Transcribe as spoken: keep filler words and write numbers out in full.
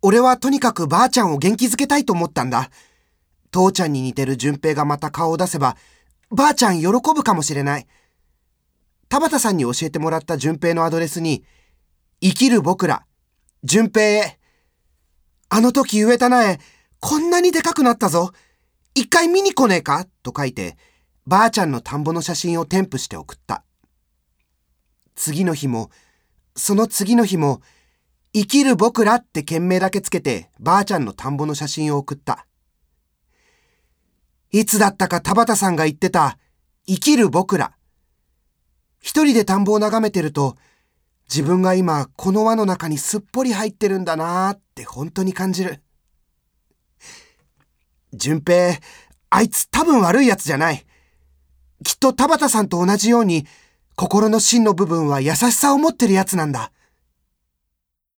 俺はとにかくばあちゃんを元気づけたいと思ったんだ。父ちゃんに似てる順平がまた顔を出せば、ばあちゃん喜ぶかもしれない。田畑さんに教えてもらった順平のアドレスに、生きる僕ら、順平へ。あの時植えた苗、こんなにでかくなったぞ。一回見に来ねえかと書いて、ばあちゃんの田んぼの写真を添付して送った。次の日も、その次の日も、生きる僕らって件名だけつけて、ばあちゃんの田んぼの写真を送った。いつだったか田畑さんが言ってた、生きる僕ら。一人で田んぼを眺めてると、自分が今この輪の中にすっぽり入ってるんだなーって本当に感じる。順平、あいつ多分悪いやつじゃない。きっと田畑さんと同じように、心の芯の部分は優しさを持ってるやつなんだ。